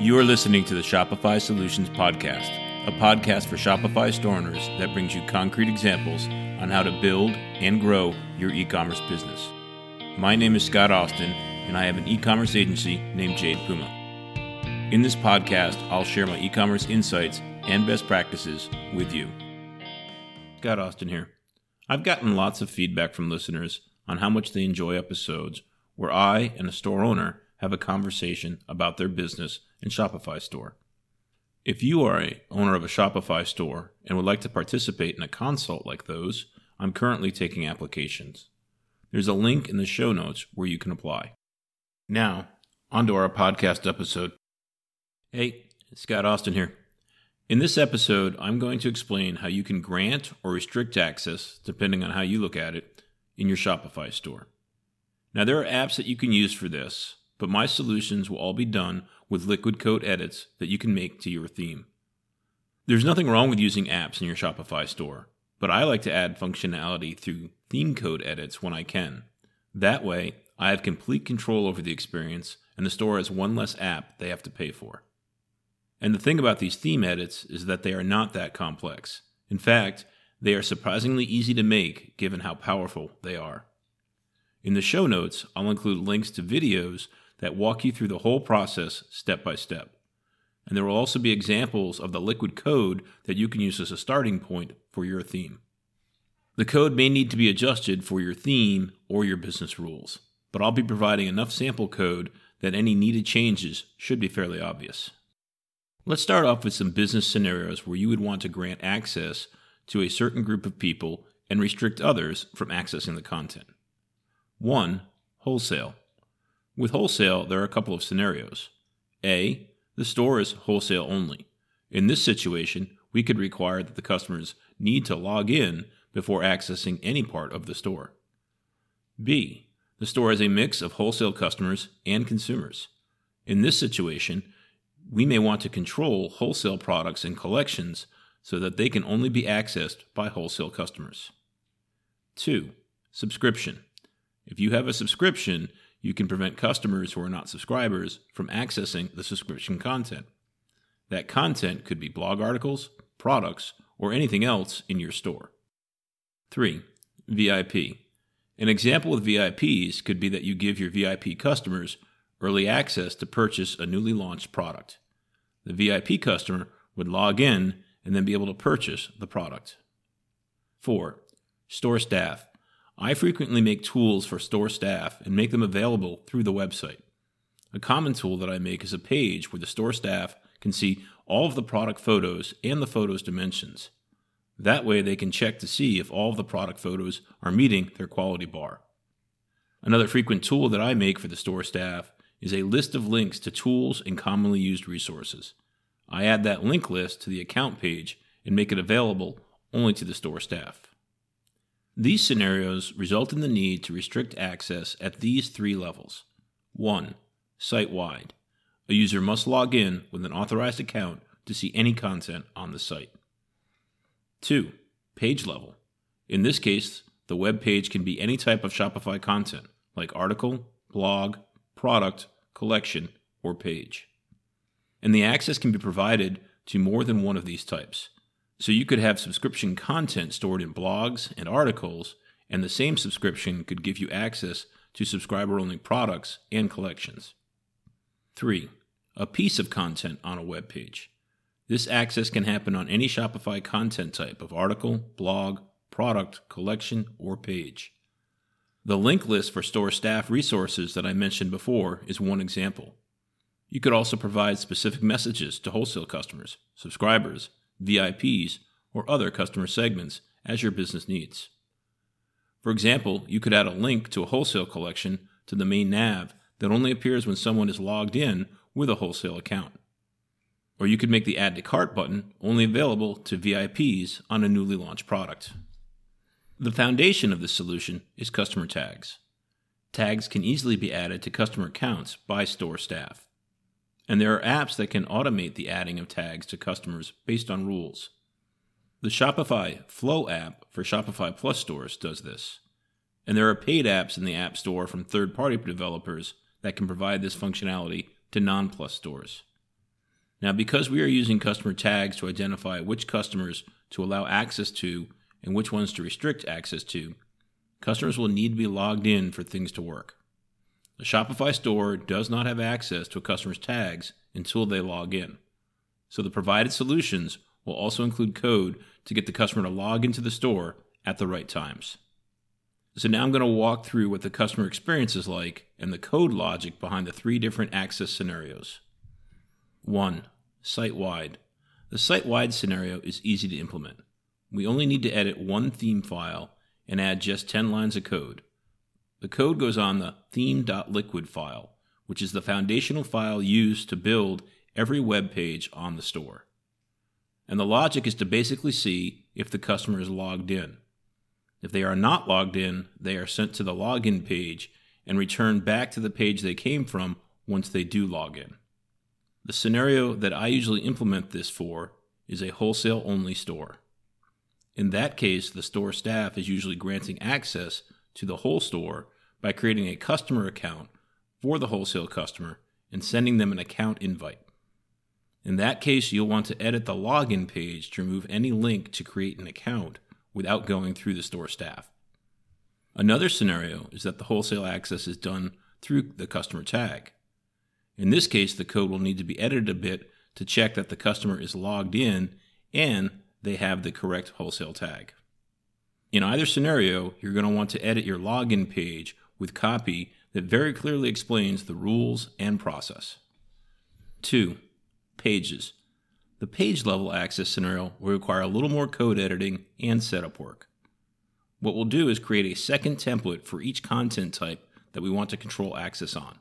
You are listening to the Shopify Solutions Podcast, a podcast for Shopify store owners that brings you concrete examples on how to build and grow your e-commerce business. My name is Scott Austin, and I have an e-commerce agency named Jade Puma. In this podcast, I'll share my e-commerce insights and best practices with you. Scott Austin here. I've gotten lots of feedback from listeners on how much they enjoy episodes where I and a store owner have a conversation about their business and Shopify store. If you are an owner of a Shopify store and would like to participate in a consult like those, I'm currently taking applications. There's a link in the show notes where you can apply. Now, onto our podcast episode. Hey, Scott Austin here. In this episode, I'm going to explain how you can grant or restrict access, depending on how you look at it, in your Shopify store. Now, there are apps that you can use for this, but my solutions will all be done with liquid code edits that you can make to your theme. There's nothing wrong with using apps in your Shopify store, but I like to add functionality through theme code edits when I can. That way, I have complete control over the experience, and the store has one less app they have to pay for. And the thing about these theme edits is that they are not that complex. In fact, they are surprisingly easy to make given how powerful they are. In the show notes, I'll include links to videos that walk you through the whole process step by step. And there will also be examples of the liquid code that you can use as a starting point for your theme. The code may need to be adjusted for your theme or your business rules, but I'll be providing enough sample code that any needed changes should be fairly obvious. Let's start off with some business scenarios where you would want to grant access to a certain group of people and restrict others from accessing the content. 1. Wholesale. With wholesale, there are a couple of scenarios. A. The store is wholesale only. In this situation, we could require that the customers need to log in before accessing any part of the store. B. The store has a mix of wholesale customers and consumers. In this situation, we may want to control wholesale products and collections so that they can only be accessed by wholesale customers. 2. Subscription. If you have a subscription, you can prevent customers who are not subscribers from accessing the subscription content. That content could be blog articles, products, or anything else in your store. 3. VIP. An example with VIPs could be that you give your VIP customers early access to purchase a newly launched product. The VIP customer would log in and then be able to purchase the product. 4. Store staff. I frequently make tools for store staff and make them available through the website. A common tool that I make is a page where the store staff can see all of the product photos and the photos' dimensions. That way they can check to see if all of the product photos are meeting their quality bar. Another frequent tool that I make for the store staff is a list of links to tools and commonly used resources. I add that link list to the account page and make it available only to the store staff. These scenarios result in the need to restrict access at these 3 levels. 1. Site-wide. A user must log in with an authorized account to see any content on the site. 2. Page level. In this case, the web page can be any type of Shopify content, like article, blog, product, collection, or page. And the access can be provided to more than one of these types. So you could have subscription content stored in blogs and articles, and the same subscription could give you access to subscriber-only products and collections. 3. A piece of content on a web page. This access can happen on any Shopify content type of article, blog, product, collection, or page. The link list for store staff resources that I mentioned before is one example. You could also provide specific messages to wholesale customers, subscribers, VIPs, or other customer segments as your business needs. For example, you could add a link to a wholesale collection to the main nav that only appears when someone is logged in with a wholesale account. Or you could make the Add to Cart button only available to VIPs on a newly launched product. The foundation of this solution is customer tags. Tags can easily be added to customer accounts by store staff. And there are apps that can automate the adding of tags to customers based on rules. The Shopify Flow app for Shopify Plus stores does this. And there are paid apps in the App Store from third-party developers that can provide this functionality to non-Plus stores. Now, because we are using customer tags to identify which customers to allow access to and which ones to restrict access to, customers will need to be logged in for things to work. A Shopify store does not have access to a customer's tags until they log in. So the provided solutions will also include code to get the customer to log into the store at the right times. So now I'm going to walk through what the customer experience is like and the code logic behind the 3 different access scenarios. 1. Site-wide. The site-wide scenario is easy to implement. We only need to edit one theme file and add just 10 lines of code. The code goes on the theme.liquid file, which is the foundational file used to build every web page on the store. And the logic is to basically see if the customer is logged in. If they are not logged in, they are sent to the login page and returned back to the page they came from once they do log in. The scenario that I usually implement this for is a wholesale-only store. In that case, the store staff is usually granting access to the whole store by creating a customer account for the wholesale customer and sending them an account invite. In that case, you'll want to edit the login page to remove any link to create an account without going through the store staff. Another scenario is that the wholesale access is done through the customer tag. In this case, the code will need to be edited a bit to check that the customer is logged in and they have the correct wholesale tag. In either scenario, you're going to want to edit your login page with copy that very clearly explains the rules and process. 2. Pages. The page level access scenario will require a little more code editing and setup work. What we'll do is create a second template for each content type that we want to control access on.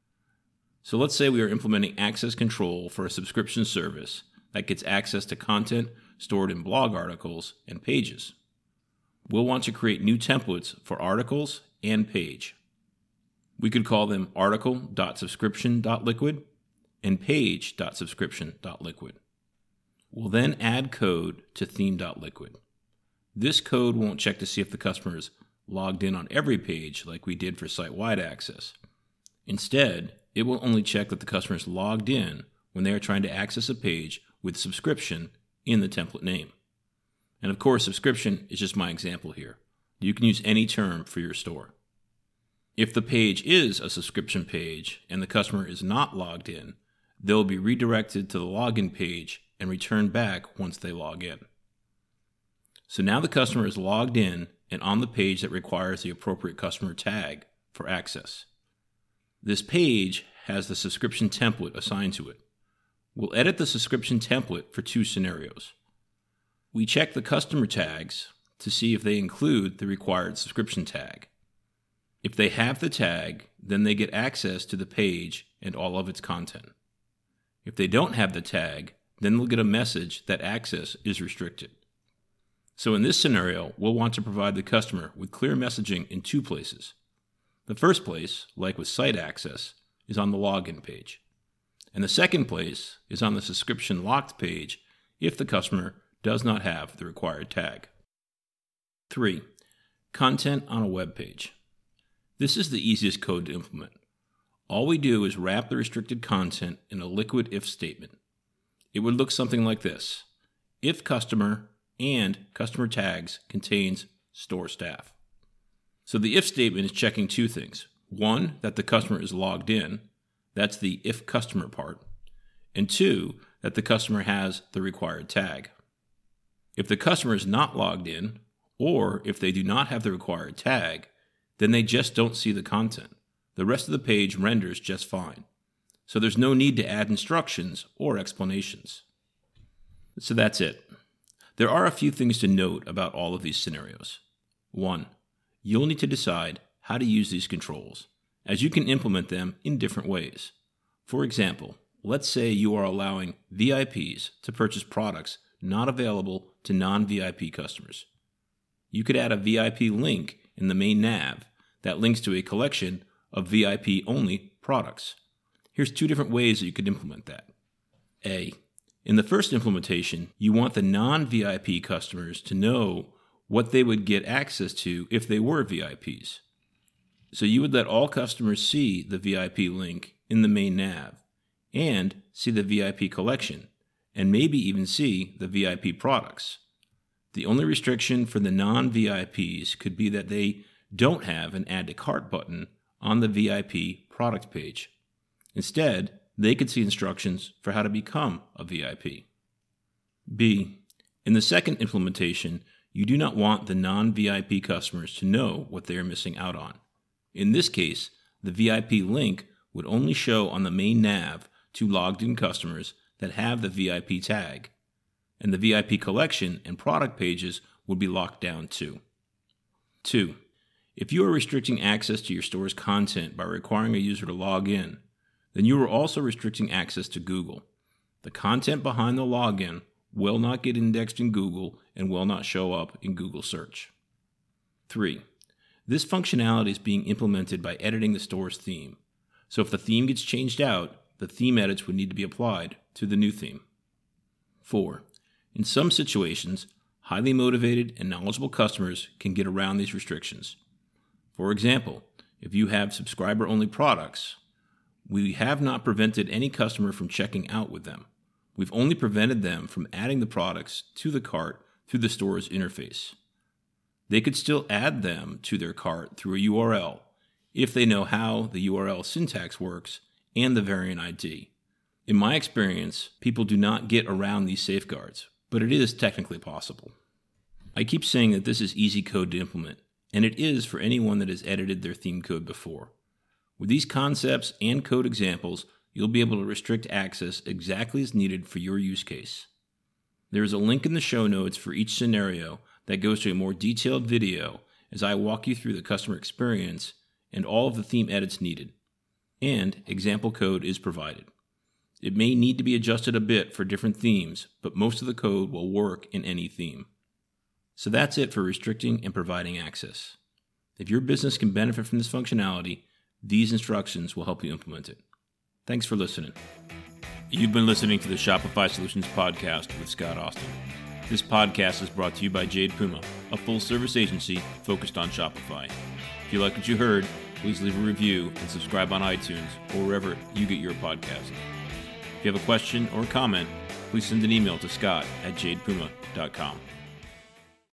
So let's say we are implementing access control for a subscription service that gets access to content stored in blog articles and pages. We'll want to create new templates for articles and page. We could call them article.subscription.liquid and page.subscription.liquid. We'll then add code to theme.liquid. This code won't check to see if the customer is logged in on every page like we did for site-wide access. Instead, it will only check that the customer is logged in when they are trying to access a page with subscription in the template name. And of course, subscription is just my example here. You can use any term for your store. If the page is a subscription page and the customer is not logged in, they'll be redirected to the login page and return back once they log in. So now the customer is logged in and on the page that requires the appropriate customer tag for access. This page has the subscription template assigned to it. We'll edit the subscription template for 2 scenarios. We check the customer tags to see if they include the required subscription tag. If they have the tag, then they get access to the page and all of its content. If they don't have the tag, then they'll get a message that access is restricted. So in this scenario, we'll want to provide the customer with clear messaging in 2 places. The first place, like with site access, is on the login page. And the second place is on the subscription locked page if the customer does not have the required tag. 3. Content on a web page. This is the easiest code to implement. All we do is wrap the restricted content in a liquid if statement. It would look something like this: if customer and customer tags contains store staff. So the if statement is checking 2 things. 1, that the customer is logged in. That's the if customer part. And 2, that the customer has the required tag. If the customer is not logged in, or if they do not have the required tag, then they just don't see the content. The rest of the page renders just fine. So there's no need to add instructions or explanations. So that's it. There are a few things to note about all of these scenarios. 1, you'll need to decide how to use these controls, as you can implement them in different ways. For example, let's say you are allowing VIPs to purchase products not available to non-VIP customers. You could add a VIP link in the main nav that links to a collection of VIP-only products. Here's 2 different ways that you could implement that. A, in the first implementation, you want the non-VIP customers to know what they would get access to if they were VIPs. So you would let all customers see the VIP link in the main nav, and see the VIP collection, and maybe even see the VIP products. The only restriction for the non-VIPs could be that they don't have an Add to Cart button on the VIP product page. Instead, they could see instructions for how to become a VIP. B. In the second implementation, you do not want the non-VIP customers to know what they are missing out on. In this case, the VIP link would only show on the main nav to logged-in customers that have the VIP tag, and the VIP collection and product pages would be locked down too. 2. If you are restricting access to your store's content by requiring a user to log in, then you are also restricting access to Google. The content behind the login will not get indexed in Google and will not show up in Google search. 3. This functionality is being implemented by editing the store's theme. So if the theme gets changed out, the theme edits would need to be applied to the new theme. 4. In some situations, highly motivated and knowledgeable customers can get around these restrictions. For example, if you have subscriber-only products, we have not prevented any customer from checking out with them. We've only prevented them from adding the products to the cart through the store's interface. They could still add them to their cart through a URL if they know how the URL syntax works and the variant ID. In my experience, people do not get around these safeguards, but it is technically possible. I keep saying that this is easy code to implement, and it is for anyone that has edited their theme code before. With these concepts and code examples, you'll be able to restrict access exactly as needed for your use case. There is a link in the show notes for each scenario that goes to a more detailed video as I walk you through the customer experience and all of the theme edits needed. And example code is provided. It may need to be adjusted a bit for different themes, but most of the code will work in any theme. So that's it for restricting and providing access. If your business can benefit from this functionality, these instructions will help you implement it. Thanks for listening. You've been listening to the Shopify Solutions Podcast with Scott Austin. This podcast is brought to you by Jade Puma, a full-service agency focused on Shopify. If you like what you heard, please leave a review and subscribe on iTunes or wherever you get your podcast. If you have a question or a comment, please send an email to scott@jadepuma.com.